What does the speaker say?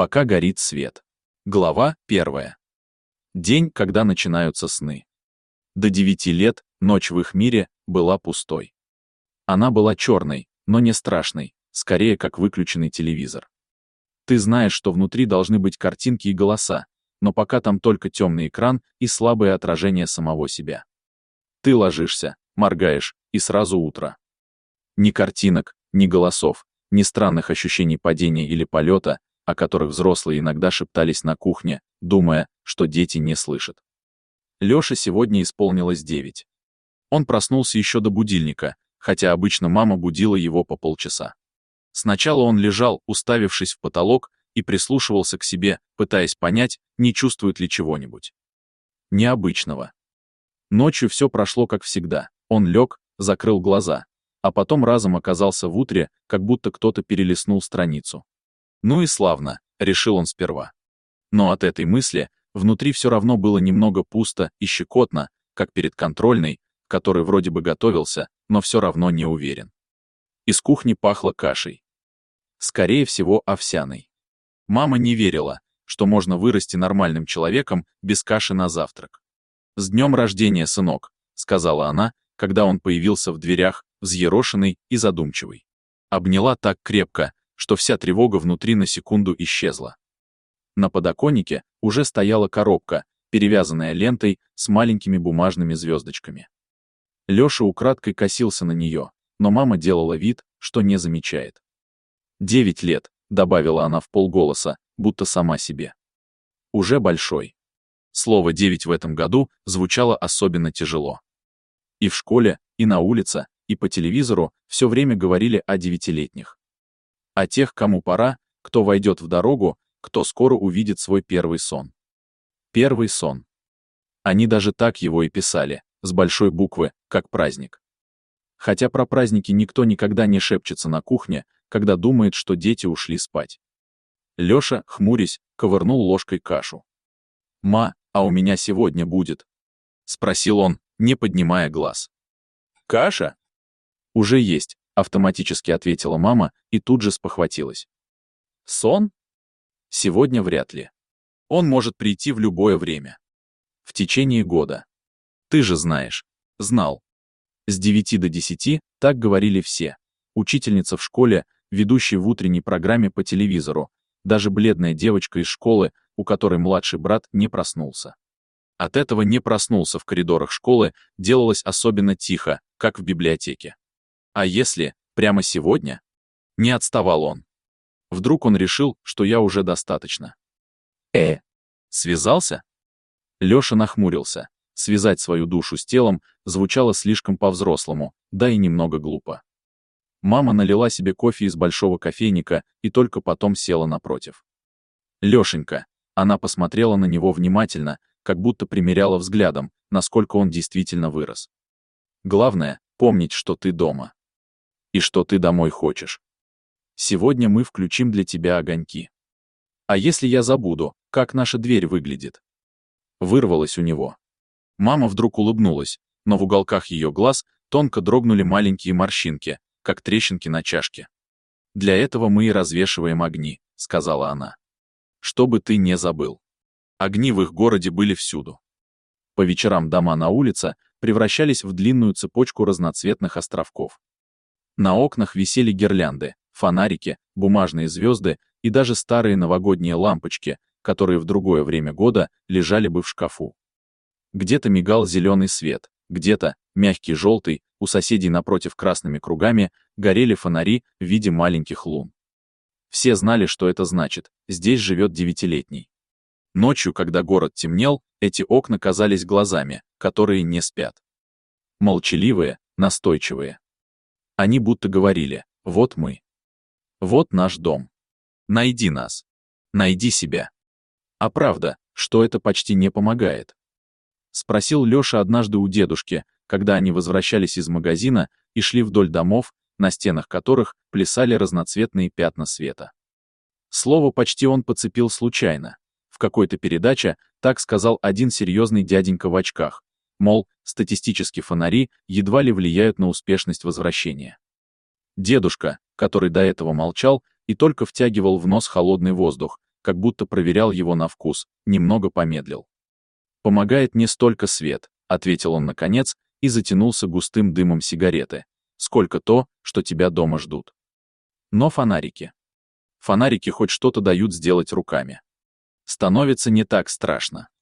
Пока горит свет. Глава 1. День, когда начинаются сны. До 9 лет ночь в их мире была пустой. Она была черной, но не страшной, скорее как выключенный телевизор. Ты знаешь, что внутри должны быть картинки и голоса, но пока там только темный экран и слабое отражение самого себя. Ты ложишься, моргаешь, и сразу утро. Ни картинок, ни голосов, ни странных ощущений падения или полета, о которых взрослые иногда шептались на кухне, думая, что дети не слышат. Лёше сегодня исполнилось 9. Он проснулся еще до будильника, хотя обычно мама будила его по полчаса. Сначала он лежал, уставившись в потолок, и прислушивался к себе, пытаясь понять, не чувствует ли чего-нибудь необычного. Ночью все прошло как всегда. Он лег, закрыл глаза, а потом разом оказался в утре, как будто кто-то перелистнул страницу. Ну и славно, решил он сперва. Но от этой мысли внутри все равно было немного пусто и щекотно, как перед контрольной, к которой вроде бы готовился, но все равно не уверен. Из кухни пахло кашей. Скорее всего, овсяной. Мама не верила, что можно вырасти нормальным человеком без каши на завтрак. «С днем рождения, сынок», — сказала она, когда он появился в дверях, взъерошенный и задумчивый. Обняла так крепко, что вся тревога внутри на секунду исчезла. На подоконнике уже стояла коробка, перевязанная лентой с маленькими бумажными звездочками. Лёша украдкой косился на нее, но мама делала вид, что не замечает. 9 лет, добавила она вполголоса, будто сама себе. Уже большой. Слово 9 в этом году звучало особенно тяжело. И в школе, и на улице, и по телевизору все время говорили о 9-летних. О тех, кому пора, кто войдет в дорогу, кто скоро увидит свой первый сон. Первый сон. Они даже так его и писали, с большой буквы, как праздник. Хотя про праздники никто никогда не шепчется на кухне, когда думает, что дети ушли спать. Лёша, хмурясь, ковырнул ложкой кашу. «Ма, а у меня сегодня будет?» — спросил он, не поднимая глаз. «Каша?» «Уже есть», — автоматически ответила мама и тут же спохватилась. «Сон?» «Сегодня вряд ли. Он может прийти в любое время. В течение года. Ты же знаешь». Знал. С 9 до 10 так говорили все. Учительница в школе, ведущий в утренней программе по телевизору, даже бледная девочка из школы, у которой младший брат не проснулся. От этого не проснулся в коридорах школы делалось особенно тихо, как в библиотеке. А если прямо сегодня? Не отставал он. Вдруг он решил, что я уже достаточно. Связался? Лёша нахмурился. Связать свою душу с телом звучало слишком по-взрослому, да и немного глупо. Мама налила себе кофе из большого кофейника и только потом села напротив. «Лёшенька», она посмотрела на него внимательно, как будто примеряла взглядом, насколько он действительно вырос. «Главное — помнить, что ты дома. И что ты домой хочешь. Сегодня мы включим для тебя огоньки. А если я забуду, как наша дверь выглядит?» Вырвалось у него. Мама вдруг улыбнулась, но в уголках ее глаз тонко дрогнули маленькие морщинки, как трещинки на чашке. «Для этого мы и развешиваем огни», — сказала она. «Чтобы ты не забыл». Огни в их городе были всюду. По вечерам дома на улице превращались в длинную цепочку разноцветных островков. На окнах висели гирлянды, фонарики, бумажные звезды и даже старые новогодние лампочки, которые в другое время года лежали бы в шкафу. Где-то мигал зеленый свет, где-то, мягкий желтый, у соседей напротив красными кругами, горели фонари в виде маленьких лун. Все знали, что это значит, здесь живет 9-летний. Ночью, когда город темнел, эти окна казались глазами, которые не спят. Молчаливые, настойчивые. Они будто говорили: «Вот мы. Вот наш дом. Найди нас. Найди себя». А правда, что это почти не помогает. Спросил Лёша однажды у дедушки, когда они возвращались из магазина и шли вдоль домов, на стенах которых плясали разноцветные пятна света. Слово почти он подцепил случайно. В какой-то передаче так сказал один серьезный дяденька в очках, мол, статистически фонари едва ли влияют на успешность возвращения. Дедушка, который до этого молчал и только втягивал в нос холодный воздух, как будто проверял его на вкус, немного помедлил. «Помогает не столько свет», — ответил он наконец и затянулся густым дымом сигареты, «сколько то, что тебя дома ждут. Но фонарики. Фонарики хоть что-то дают сделать руками. Становится не так страшно».